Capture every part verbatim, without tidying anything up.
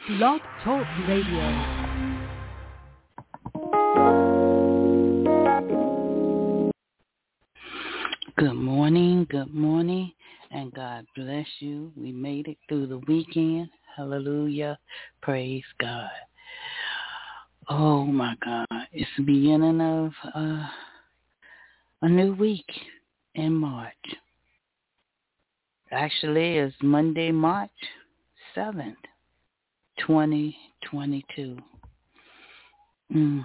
Blog Talk Radio. Good morning, good morning, and God bless you. We made it through the weekend. Hallelujah. Praise God. Oh, my God. It's the beginning of uh, a new week in March. Actually, it's Monday, March seventh, twenty twenty-two. Mm.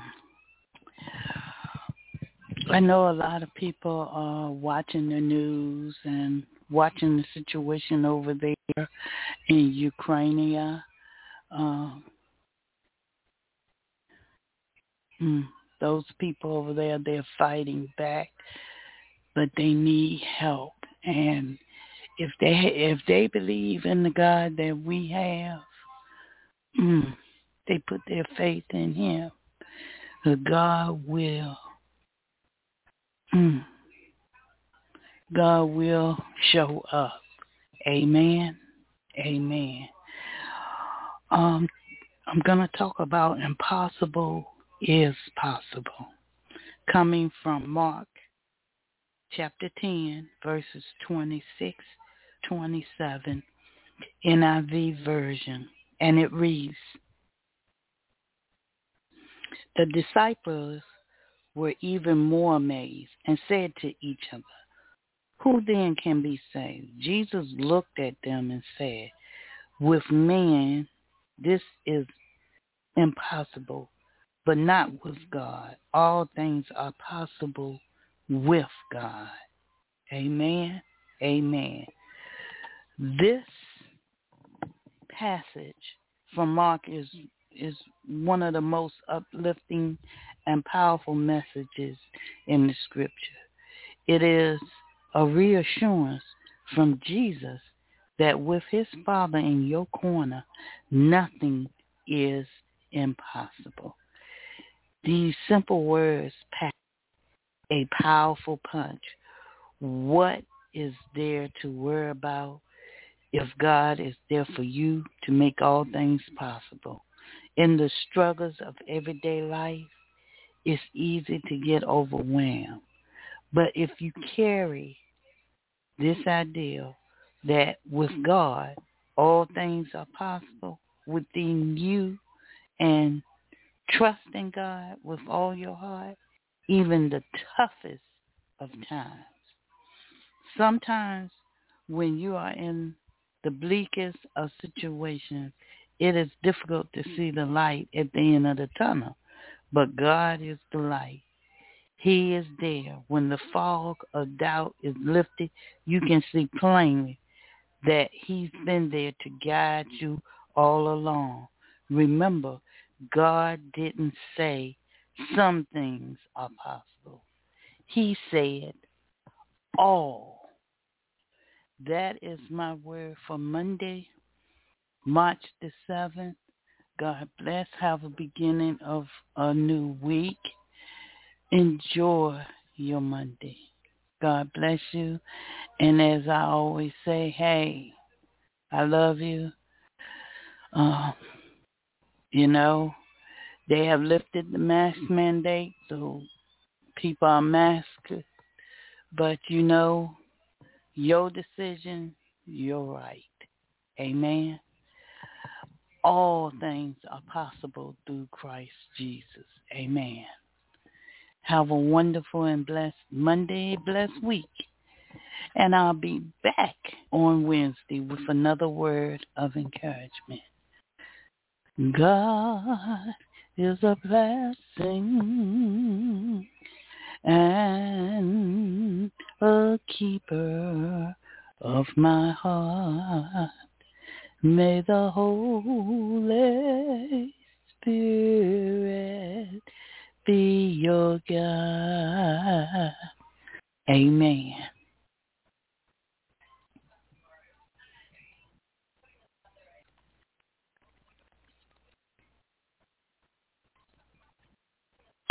I know a lot of people are watching the news and watching the situation over there in Ukraine. Uh, mm, those people over there, they're fighting back, but they need help. And if they if they believe in the God that we have, mm, they put their faith in Him, the God will. Mm, God will show up. Amen. Amen. Um, I'm going to talk about impossible is possible. Coming from Mark chapter ten, verses twenty-six, twenty-seven, N I V version. And it reads, the disciples were even more amazed and said to each other, who then can be saved? Jesus looked at them and said, with men, this is impossible, but not with God. All things are possible with God. Amen. Amen. This passage from Mark is is one of the most uplifting and powerful messages in the scripture. It is a reassurance from Jesus that with his Father in your corner, nothing is impossible. These simple words pack a powerful punch. What is there to worry about if God is there for you to make all things possible? In the struggles of everyday life, it's easy to get overwhelmed. But if you carry this idea that with God, all things are possible within you, and trust in God with all your heart, even the toughest of times. Sometimes when you are in the bleakest of situations, it is difficult to see the light at the end of the tunnel. But God is the light. He is there. When the fog of doubt is lifted, you can see plainly that he's been there to guide you all along. Remember, God didn't say some things are possible. He said all. That is my word for Monday, March the seventh. God bless. Have a beginning of a new week. Enjoy your Monday. God bless you. And as I always say, hey, I love you. Uh, you know, they have lifted the mask mandate, so people are masked. But, you know, your decision, you're right. Amen. All things are possible through Christ Jesus. Amen. Have a wonderful and blessed Monday, blessed week. And I'll be back on Wednesday with another word of encouragement. God is a blessing and a keeper of my heart. May the Holy Spirit be your guide. Amen.